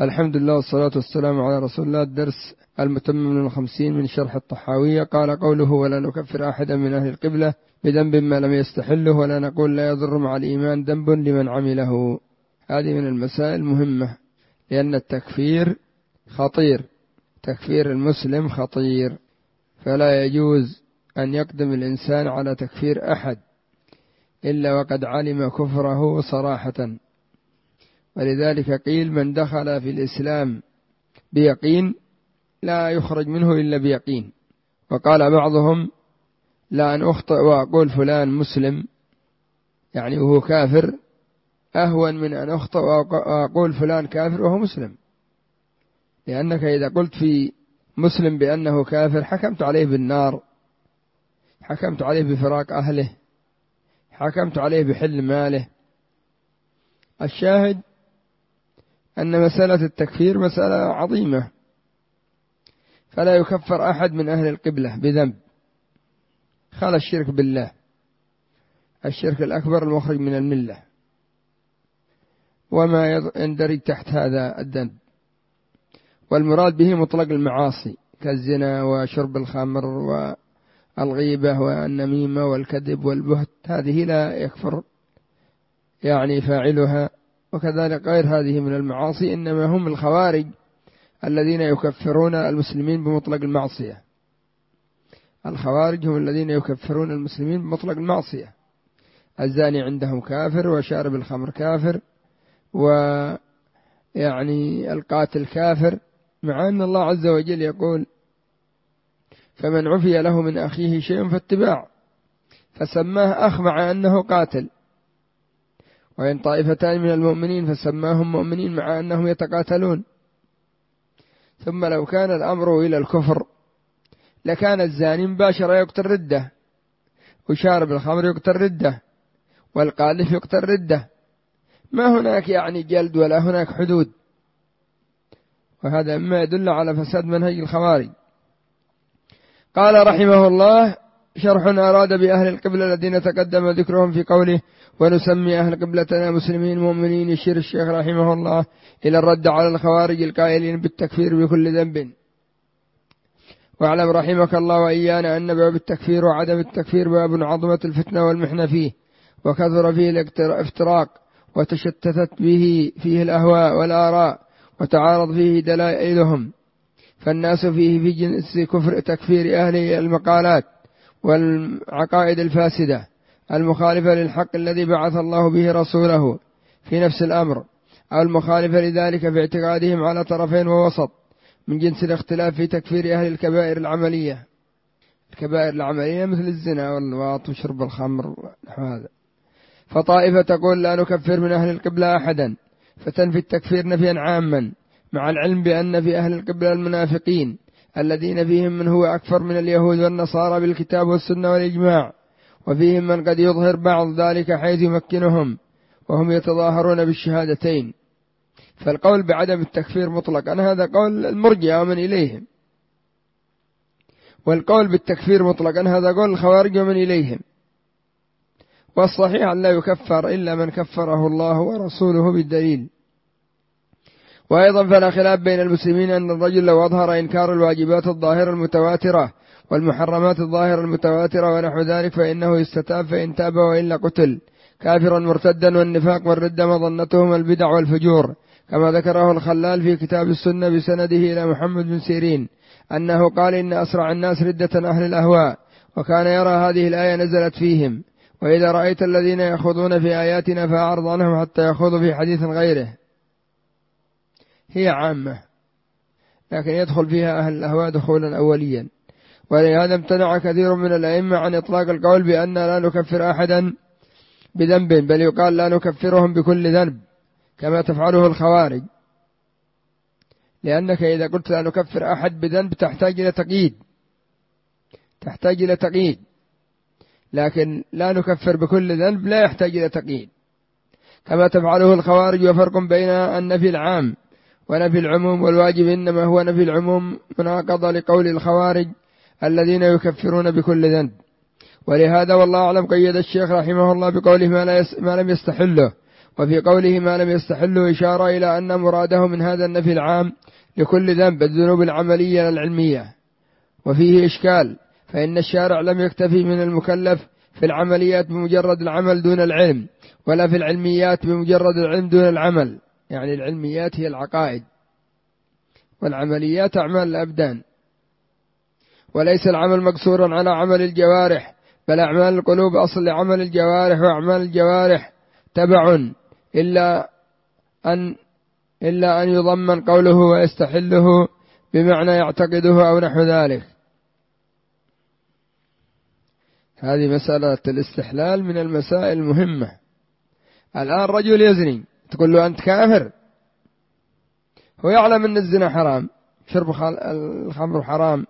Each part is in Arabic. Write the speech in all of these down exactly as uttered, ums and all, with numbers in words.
الحمد لله والصلاة والسلام على رسول الله. الدرس المتمم من الخمسين من شرح الطحاوية. قال قوله: ولا نكفر أحدا من أهل القبلة بذنب ما لم يستحله، ولا نقول لا يضر مع الإيمان ذنب لمن عمله. هذه من المسائل المهمة، لأن التكفير خطير، تكفير المسلم خطير، فلا يجوز أن يقدم الإنسان على تكفير أحد إلا وقد علم كفره صراحة. ولذلك قيل: من دخل في الإسلام بيقين لا يخرج منه إلا بيقين. وقال بعضهم: لا أن أخطئ وأقول فلان مسلم، يعني وهو كافر، أهون من أن أخطئ وأقول فلان كافر وهو مسلم، لأنك إذا قلت في مسلم بأنه كافر حكمت عليه بالنار، حكمت عليه بفراق أهله، حكمت عليه بحل ماله. الشاهد أن مسألة التكفير مسألة عظيمة، فلا يكفر أحد من أهل القبلة بذنب خلا الشرك بالله، الشرك الأكبر المخرج من الملة، وما يندرج تحت هذا الذنب. والمراد به مطلق المعاصي كالزنا وشرب الخمر والغيبة والنميمة والكذب والبهت، هذه لا يكفر يعني فاعلها. وكذلك غير هذه من المعاصي، إنما هم الخوارج الذين يكفرون المسلمين بمطلق المعصية. الخوارج هم الذين يكفرون المسلمين بمطلق المعصية. الزاني عندهم كافر، وشارب الخمر كافر، ويعني القاتل كافر، مع أن الله عز وجل يقول: فمن عفي له من أخيه شيء فاتباع، فسماه أخ مع أنه قاتل. وإن طائفتان من المؤمنين فسماهم مؤمنين مع أنهم يتقاتلون. ثم لو كان الأمر إلى الكفر لكان الزاني مباشرة يقتل ردة، وشارب الخمر يقتل ردة، والقاذف يقتل ردة، ما هناك يعني جلد ولا هناك حدود. وهذا مما يدل على فساد منهج الخوارج. قال رحمه الله: شرح أراد بأهل القبلة الذين تقدم ذكرهم في قوله: ونسمي أهل قبلتنا مسلمين مؤمنين. يشير الشيخ رحمه الله إلى الرد على الخوارج القائلين بالتكفير بكل ذنب. واعلم رحمك الله وإيانا أن باب التكفير وعدم التكفير باب عظمت الفتنة والمحنة فيه، وكثر فيه الافتراق، وتشتتت به فيه الأهواء والآراء، وتعارض فيه دلائلهم، فالناس فيه في جنس كفر تكفير أهل المقالات والعقائد الفاسدة المخالفة للحق الذي بعث الله به رسوله في نفس الأمر، أو المخالفة لذلك في اعتقادهم على طرفين ووسط، من جنس الاختلاف في تكفير أهل الكبائر العملية. الكبائر العملية مثل الزنا واللواط وشرب الخمر ونحو هذا. فطائفة تقول: لا نكفر من أهل القبلة أحدا، فتنفي التكفير نفيا عاما، مع العلم بأن في أهل القبلة المنافقين الذين فيهم من هو أكثر من اليهود والنصارى بالكتاب والسنة والإجماع، وفيهم من قد يظهر بعض ذلك حيث يمكنهم، وهم يتظاهرون بالشهادتين. فالقول بعدم التكفير مطلقا هذا قول المرجئة ومن إليهم، والقول بالتكفير مطلقا هذا قول الخوارج ومن إليهم. والصحيح أن لا يكفر إلا من كفره الله ورسوله بالدليل. وأيضا فلا خلاف بين المسلمين أن الرجل لو أظهر إنكار الواجبات الظاهرة المتواترة والمحرمات الظاهرة المتواترة ونحو ذلك فإنه يستتاب، فإن تاب وإلا قتل كافرا مرتدا. والنفاق والردة مظنتهم البدع والفجور، كما ذكره الخلال في كتاب السنة بسنده إلى محمد بن سيرين أنه قال: إن أسرع الناس ردة أهل الأهواء. وكان يرى هذه الآية نزلت فيهم: وإذا رأيت الذين يخوضون في آياتنا فأعرض عنهم حتى يخوضوا في حديث غيره. هي عامة، لكن يدخل فيها أهل الأهواء دخولا أوليا. ولهذا امتنع كثير من الأئمة عن إطلاق القول بأن لا نكفر أحدا بذنب، بل يقال لا نكفرهم بكل ذنب كما تفعله الخوارج، لأنك إذا قلت لا نكفر أحد بذنب تحتاج إلى تقييد، تحتاج إلى تقييد، لكن لا نكفر بكل ذنب لا يحتاج إلى تقييد كما تفعله الخوارج. وفرق بين النفي العام ونفي العموم، والواجب إنما هو نفي العموم مناقضة لقول الخوارج الذين يكفرون بكل ذنب. ولهذا والله أعلم قيد الشيخ رحمه الله بقوله: ما, لا يس ما لم يستحله، وفي قوله ما لم يستحله إشارة إلى أن مراده من هذا النفي العام لكل ذنب الذنوب العملية العلمية، وفيه إشكال، فإن الشارع لم يكتفي من المكلف في العمليات بمجرد العمل دون العلم، ولا في العلميات بمجرد العلم دون العمل. يعني العلميات هي العقائد، والعمليات أعمال الأبدان. وليس العمل مقصورا على عمل الجوارح، بل أعمال القلوب أصل لعمل الجوارح، وأعمال الجوارح تبع، إلا أن إلا أن يضمن قوله ويستحله بمعنى يعتقده أو نحو ذلك. هذه مسألة الاستحلال من المسائل المهمة. الآن رجل يزني تقول له أنت كافر، هو يعلم أن الزنا حرام، شرب الخمر حرام،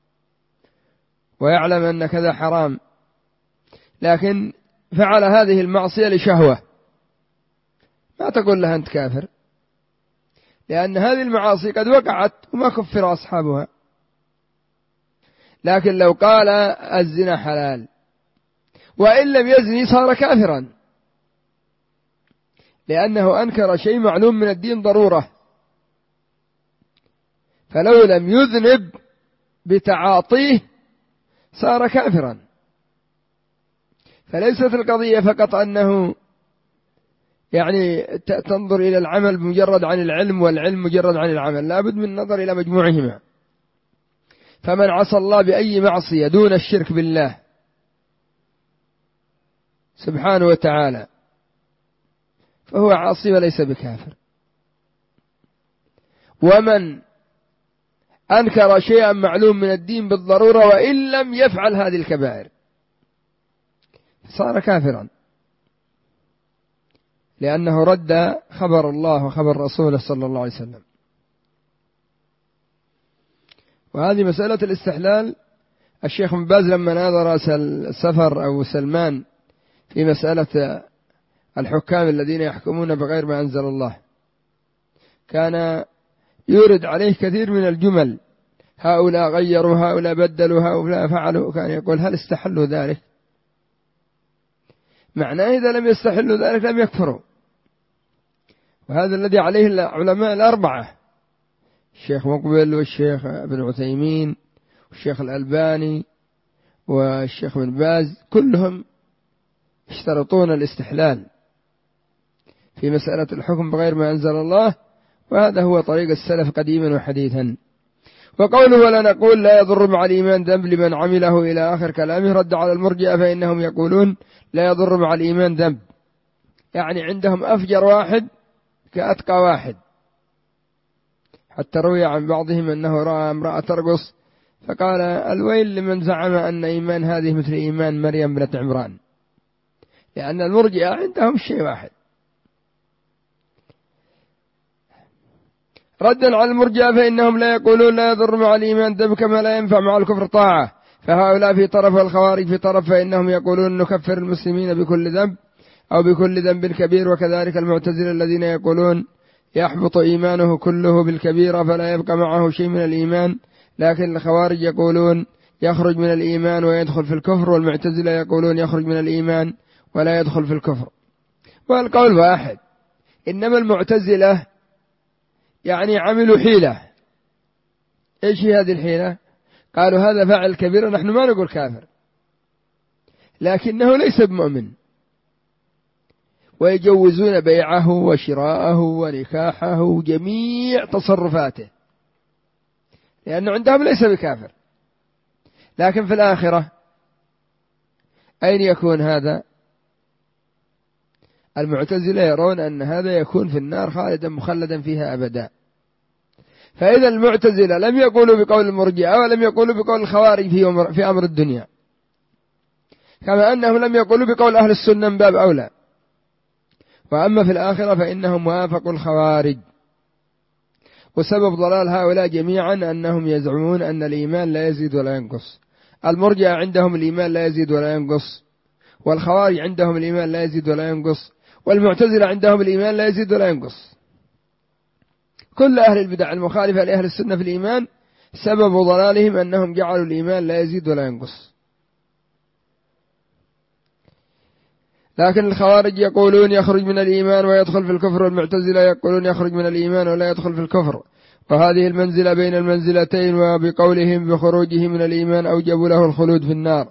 ويعلم أن كذا حرام، لكن فعل هذه المعصية لشهوة، ما تقول له أنت كافر، لأن هذه المعاصي قد وقعت وما كفر أصحابها. لكن لو قال الزنا حلال وإن لم يزني صار كافرا، لأنه أنكر شيء معلوم من الدين ضرورة. فلو لم يذنب بتعاطيه صار كافرا. فليست القضية فقط أنه يعني تنظر إلى العمل بمجرد عن العلم، والعلم مجرد عن العمل، لا بد من النظر إلى مجموعهما. فمن عصى الله بأي معصية دون الشرك بالله سبحانه وتعالى فهو عاصي وليس بكافر. ومن أنكر شيئا معلوم من الدين بالضرورة وإن لم يفعل هذه الكبائر صار كافرا، لأنه رد خبر الله وخبر رسوله صلى الله عليه وسلم. وهذه مسألة الاستحلال الشيخ ابن باز لما ناظر سفر أو سلمان في مسألة الحكام الذين يحكمون بغير ما أنزل الله، كان يورد عليه كثير من الجمل، هؤلاء غيروا، هؤلاء بدلوا، هؤلاء فعلوا، كان يقول هل استحلوا ذلك؟ معناه إذا لم يستحلوا ذلك لم يكفروا. وهذا الذي عليه العلماء الأربعة، الشيخ مقبل والشيخ ابن عثيمين والشيخ الألباني والشيخ ابن باز، كلهم يشترطون الاستحلال في مسألة الحكم بغير ما أنزل الله، وهذا هو طريق السلف قديما وحديثا. وقوله ولا نقول لا يضر مع الإيمان ذنب لمن عمله إلى آخر كلامه رد على المرجئة، فإنهم يقولون لا يضر مع الإيمان ذنب، يعني عندهم أفجر واحد كأتقى واحد. حتى روي عن بعضهم أنه رأى امرأة ترقص فقال الويل لمن زعم أن إيمان هذه مثل إيمان مريم بنت عمران، لأن المرجئة عندهم شيء واحد. ردا على المرجئة فإنهم لا يقولون لا يضر مع الإيمان ذنب كما لا ينفع مع الكفر طاعة، فهؤلاء في طرف والخوارج في طرف، فإنهم يقولون نكفر المسلمين بكل ذنب أو بكل ذنب كبير. وكذلك المعتزلة الذين يقولون يحبط إيمانه كله بالكبيرة فلا يبقى معه شيء من الإيمان، لكن الخوارج يقولون يخرج من الإيمان ويدخل في الكفر، والمعتزلة يقولون يخرج من الإيمان ولا يدخل في الكفر. والقول واحد، إنما المعتزلة يعني عملوا حيلة. إيش هي هذه الحيلة؟ قالوا هذا فعل كبير، نحن ما نقول كافر، لكنه ليس بمؤمن، ويجوزون بيعه وشراءه ونكاحه وجميع تصرفاته، لأنه عندهم ليس بكافر. لكن في الآخرة أين يكون هذا؟ المعتزلة يرون أن هذا يكون في النار خالدا مخلدا فيها أبدا. فإذا المعتزلة لم يقولوا بقول المرجئة ولم يقولوا بقول الخوارج في أمر الدنيا، كما أنهم لم يقولوا بقول أهل السنة من باب أولى. وأما في الآخرة فإنهم وافقوا الخوارج. وسبب ضلال هؤلاء جميعا أنهم يزعمون أن الإيمان لا يزيد ولا ينقص. المرجئة عندهم الإيمان لا يزيد ولا ينقص، والخوارج عندهم الإيمان لا يزيد ولا ينقص، والمعتزلة عندهم الإيمان لا يزيد ولا ينقص. كل أهل البدع المخالفة لأهل السنة في الإيمان سبب ضلالهم أنهم جعلوا الإيمان لا يزيد ولا ينقص. لكن الخوارج يقولون يخرج من الإيمان ويدخل في الكفر، والمعتزلة يقولون يخرج من الإيمان ولا يدخل في الكفر، وهذه المنزلة بين المنزلتين، وبقولهم بخروجه من الإيمان أوجبوا له الخلود في النار.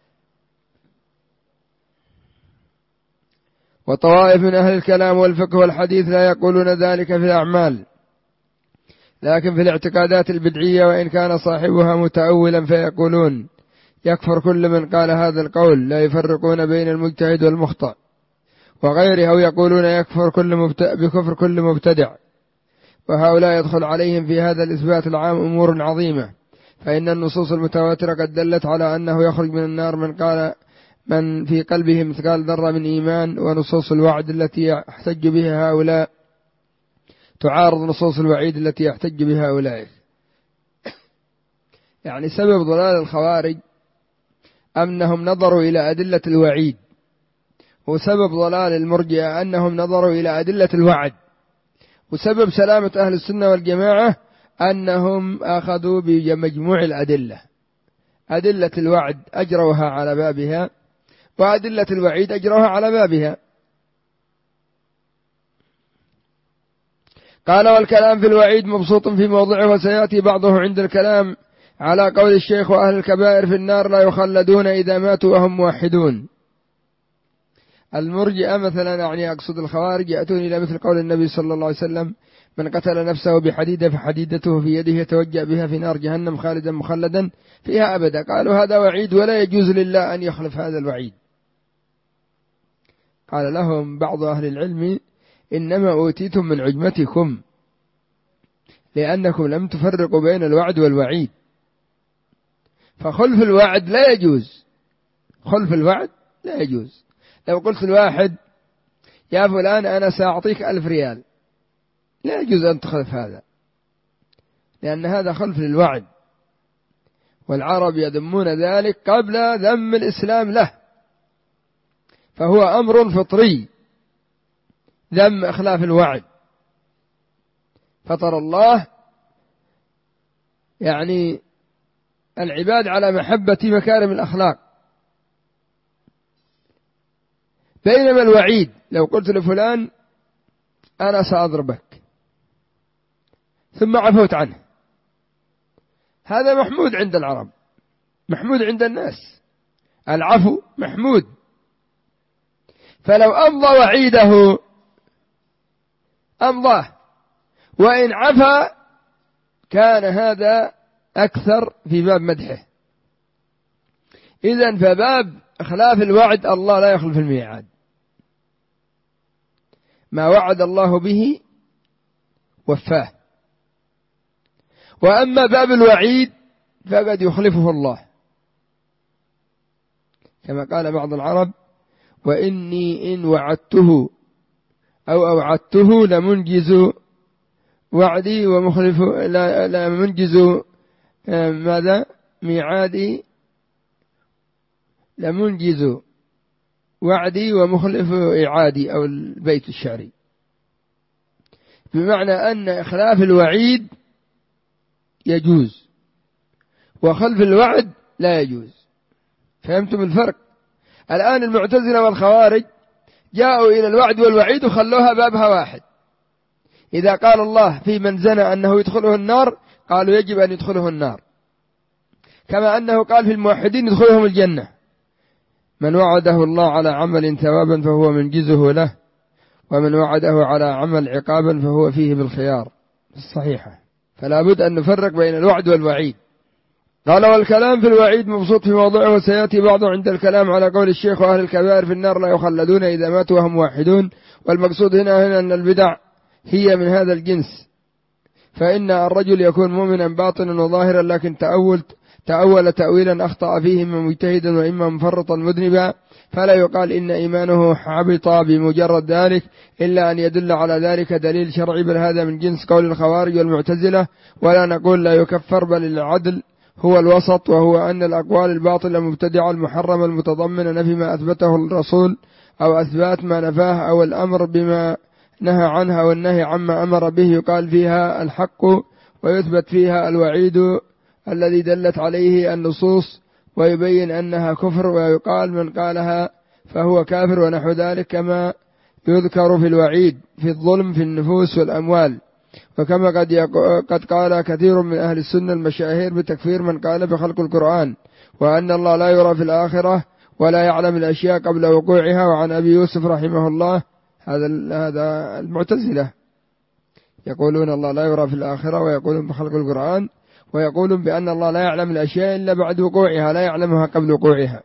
وطوائف من أهل الكلام والفقه والحديث لا يقولون ذلك في الأعمال، لكن في الاعتقادات البدعية، وإن كان صاحبها متأولا فيقولون يكفر كل من قال هذا القول، لا يفرقون بين المجتهد والمخطئ وغيره، أو يقولون يكفر كل مبتدع بكفر كل مبتدع. وهؤلاء يدخل عليهم في هذا الإثبات العام أمور عظيمة، فإن النصوص المتواترة قد دلت على أنه يخرج من النار من قال من في قلبه مثقال ذرة من إيمان، ونصوص الوعد التي يحتج بها هؤلاء تعارض نصوص الوعيد التي يحتج بها أولئك. يعني سبب ضلال الخوارج أنهم نظروا إلى أدلة الوعيد، وسبب ضلال المرجئة أنهم نظروا إلى أدلة الوعد، وسبب سلامة أهل السنة والجماعة أنهم أخذوا بمجموع الأدلة، أدلة الوعد أجروها على بابها، وأدلة الوعيد أجروها على بابها. قال والكلام في الوعيد مبسوط في موضعه، وسيأتي بعضه عند الكلام على قول الشيخ وأهل الكبائر في النار لا يخلدون إذا ماتوا وهم موحدون. المرجئة مثلا، يعني أقصد الخوارج، يأتون إلى مثل قول النبي صلى الله عليه وسلم من قتل نفسه بحديدة فحديدته في يده يتوجأ بها في نار جهنم خالدا مخلدا فيها أبدا. قالوا هذا وعيد ولا يجوز لله أن يخلف هذا الوعيد. قال لهم بعض أهل العلم إنما أوتيتم من عجمتكم، لأنكم لم تفرقوا بين الوعد والوعيد، فخلف الوعد لا يجوز، خلف الوعد لا يجوز. لو قلت الواحد يا فلان أنا سأعطيك ألف ريال، لا يجوز أن تخلف هذا، لأن هذا خلف للوعد، والعرب يذمون ذلك قبل ذم الإسلام له، فهو أمر فطري ذم إخلاف الوعد. فطر الله يعني العباد على محبة مكارم الأخلاق، بينما الوعيد لو قلت لفلان أنا سأضربك ثم عفوت عنه، هذا محمود عند العرب، محمود عند الناس، العفو محمود. فلو أمضى وعيده أمضاه، وإن عفا كان هذا أكثر في باب مدحه. إذن فباب إخلاف الوعد الله لا يخلف الميعاد، ما وعد الله به وفاه. وأما باب الوعيد فقد يخلفه الله، كما قال بعض العرب وإني إن وعدته أو أوعدته لمنجز وعدي ومخلف لا, لا منجز ماذا ميعادي لمنجز وعدي ومخلف إعادي، أو البيت الشعري، بمعنى أن إخلاف الوعيد يجوز وخلف الوعد لا يجوز. فهمتم الفرق؟ الآن المعتزلة والخوارج جاءوا إلى الوعد والوعيد وخلوها بابها واحد. إذا قال الله في من زنى أنه يدخله النار قالوا يجب أن يدخله النار، كما أنه قال في الموحدين يدخلهم الجنة. من وعده الله على عمل ثوابا فهو منجزه له، ومن وعده على عمل عقابا فهو فيه بالخيار الصحيحة. فلا بد أن نفرق بين الوعد والوعيد. قال والكلام في الوعيد مبسوط في موضعه، وسيأتي بعضه عند الكلام على قول الشيخ وأهل الكبائر في النار لا يخلدون إذا ماتوا وهم موحدون. والمقصود هنا, هنا أن البدع هي من هذا الجنس، فإن الرجل يكون مؤمنا باطنا وظاهرا، لكن تأول تأول تأويلا أخطأ فيه إما مجتهدا وإما مفرطا مذنبا، فلا يقال إن إيمانه حبط بمجرد ذلك، إلا أن يدل على ذلك دليل شرعي، بل هذا من جنس قول الخوارج والمعتزلة. ولا نقول لا يكفر، بل العدل هو الوسط، وهو أن الأقوال الباطلة المبتدعة المحرمة المتضمنة نفي ما أثبته الرسول أو أثبات ما نفاه، أو الأمر بما نهى عنها والنهي عما أمر به، يقال فيها الحق ويثبت فيها الوعيد الذي دلت عليه النصوص، ويبين أنها كفر، ويقال من قالها فهو كافر ونحو ذلك، كما يذكر في الوعيد في الظلم في النفوس والأموال. وكما قد, قد قال كثير من أهل السنة المشاهير بتكفير من قال بخلق القرآن وأن الله لا يرى في الآخرة ولا يعلم الأشياء قبل وقوعها. وعن أبي يوسف رحمه الله، هذا هذا المعتزلة يقولون الله لا يرى في الآخرة، ويقولون بخلق القرآن، ويقولون بأن الله لا يعلم الأشياء إلا بعد وقوعها، لا يعلمها قبل وقوعها.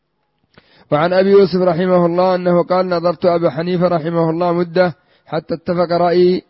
وعن أبي يوسف رحمه الله أنه قال نظرت أبا حنيفة رحمه الله مدة حتى اتفق رأيي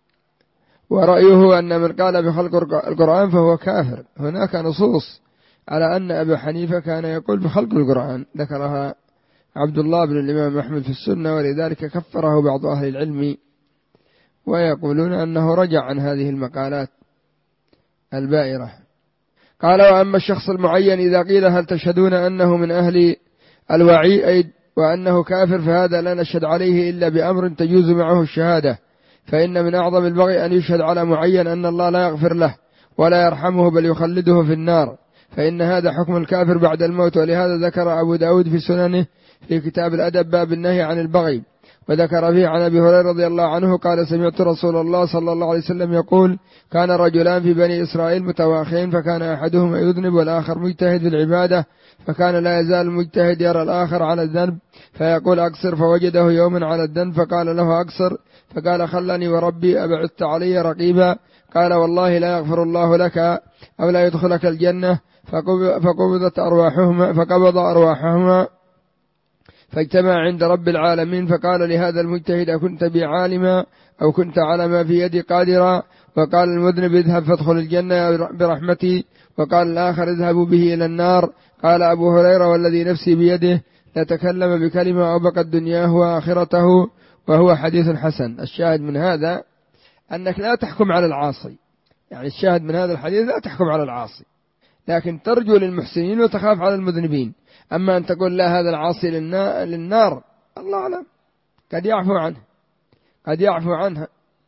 ورأيه أن من قال بخلق القرآن فهو كافر. هناك نصوص على أن أبا حنيفة كان يقول بخلق القرآن، ذكرها عبد الله بن الإمام أحمد في السنة، ولذلك كفره بعض أهل العلم، ويقولون أنه رجع عن هذه المقالات البائرة. قال وأما الشخص المعين إذا قيل هل تشهدون أنه من أهل الوعيد وأنه كافر، فهذا لا نشهد عليه إلا بأمر تجوز معه الشهادة، فإن من أعظم البغي أن يشهد على معين أن الله لا يغفر له ولا يرحمه بل يخلده في النار، فإن هذا حكم الكافر بعد الموت. ولهذا ذكر أبو داود في سننه في كتاب الأدب باب النهي عن البغي، وذكر فيه عن أبي هريرة رضي الله عنه قال سمعت رسول الله صلى الله عليه وسلم يقول كان رجلان في بني إسرائيل متواخين، فكان أحدهما يذنب والآخر مجتهد في العبادة، فكان لا يزال المجتهد يرى الآخر على الذنب فيقول أقصر، فوجده يوما على الذنب فقال له أقصر، فقال خلني وربي أبعثت علي رقيبا، قال والله لا يغفر الله لك أو لا يدخلك الجنة، فقبضت أرواحهما فقبض أرواحهما فاجتمع عند رب العالمين، فقال لهذا المجتهد كنت بي عالما أو كنت على ما في يدي قادرا، وقال المذنب اذهب فادخل الجنة برحمتي، وقال الآخر اذهبوا به إلى النار. قال أبو هريرة والذي نفسي بيده لتكلم بكلمة أبقت دنياه وآخرته، وهو حديث حسن. الشاهد من هذا أنك لا تحكم على العاصي، يعني الشاهد من هذا الحديث لا تحكم على العاصي، لكن ترجو للمحسنين وتخاف على المذنبين. أما أن تقول لا هذا العاصي للنار، الله أعلم، قد يعفو عنه قد يعفو عنها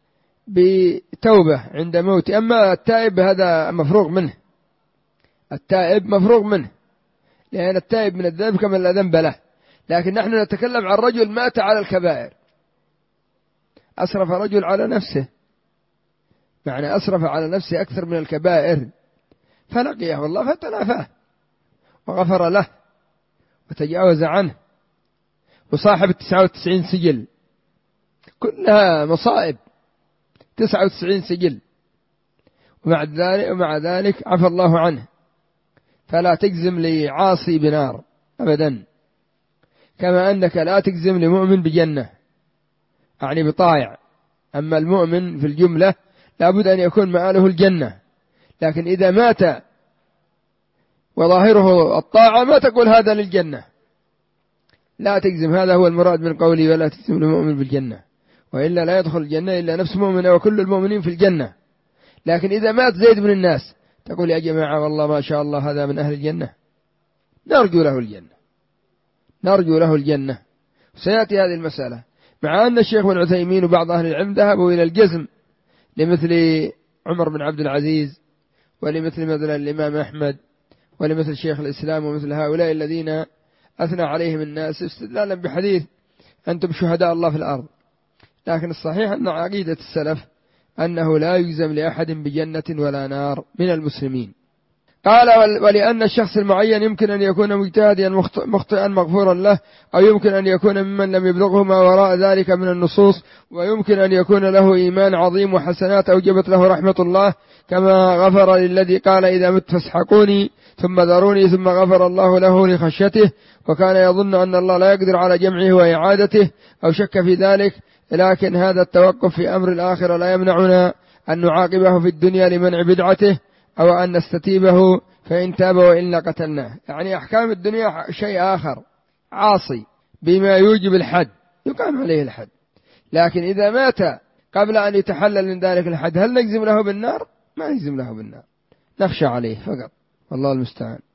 بتوبة عند موت. أما التائب هذا مفروغ منه، التائب مفروغ منه، لأن التائب من الذنب كما لا ذنب له. لكن نحن نتكلم عن رجل مات على الكبائر، أسرف رجل على نفسه، معنى أسرف على نفسه أكثر من الكبائر، فلقيه الله فتلافاه وغفر له وتجاوز عنه، وصاحب التسعة وتسعين سجل كلها مصائب، تسعة وتسعين سجل، ومع ذلك, ومع ذلك عفى الله عنه. فلا تجزم لعاصي بنار أبدا، كما أنك لا تجزم لمؤمن بجنة، يعني بطائع. أما المؤمن في الجملة لابد أن يكون مآله الجنة، لكن إذا مات وظاهره الطاعة ما تقول هذا للجنة، لا تجزم. هذا هو المراد من قولي ولا تجزم لمؤمن بالجنة، وإلا لا يدخل الجنة إلا نفس مؤمنة وكل المؤمنين في الجنة. لكن إذا مات زيد من الناس تقول يا جماعة والله ما شاء الله هذا من أهل الجنة، نرجو له الجنة، نرجو له الجنة. سيأتي هذه المسألة، مع أن الشيخ بن عثيمين وبعض أهل العلم ذهبوا إلى الجزم لمثل عمر بن عبد العزيز، ولمثل مثلا الإمام أحمد، ولمثل شيخ الإسلام، ومثل هؤلاء الذين أثنى عليهم الناس استدلالا بحديث أنتم شهداء الله في الأرض. لكن الصحيح أن عقيدة السلف أنه لا يجزم لأحد بجنة ولا نار من المسلمين. قال ولأن الشخص المعين يمكن أن يكون مجتهدا مخطئا مغفورا له، أو يمكن أن يكون ممن لم يبلغه ما وراء ذلك من النصوص، ويمكن أن يكون له إيمان عظيم وحسنات أوجبت له رحمة الله، كما غفر للذي قال إذا مت فاسحقوني ثم ذروني، ثم غفر الله له لخشيته، وكان يظن أن الله لا يقدر على جمعه وإعادته أو شك في ذلك. لكن هذا التوقف في أمر الآخرة لا يمنعنا أن نعاقبه في الدنيا لمنع بدعته، أو أن نستتيبه فإن تاب وإلا قتلناه. يعني أحكام الدنيا شيء آخر، عاصي بما يوجب الحد يقام عليه الحد، لكن إذا مات قبل أن يتحلل من ذلك الحد هل نجزم له بالنار؟ ما نجزم له بالنار، نخشى عليه فقط، والله المستعان.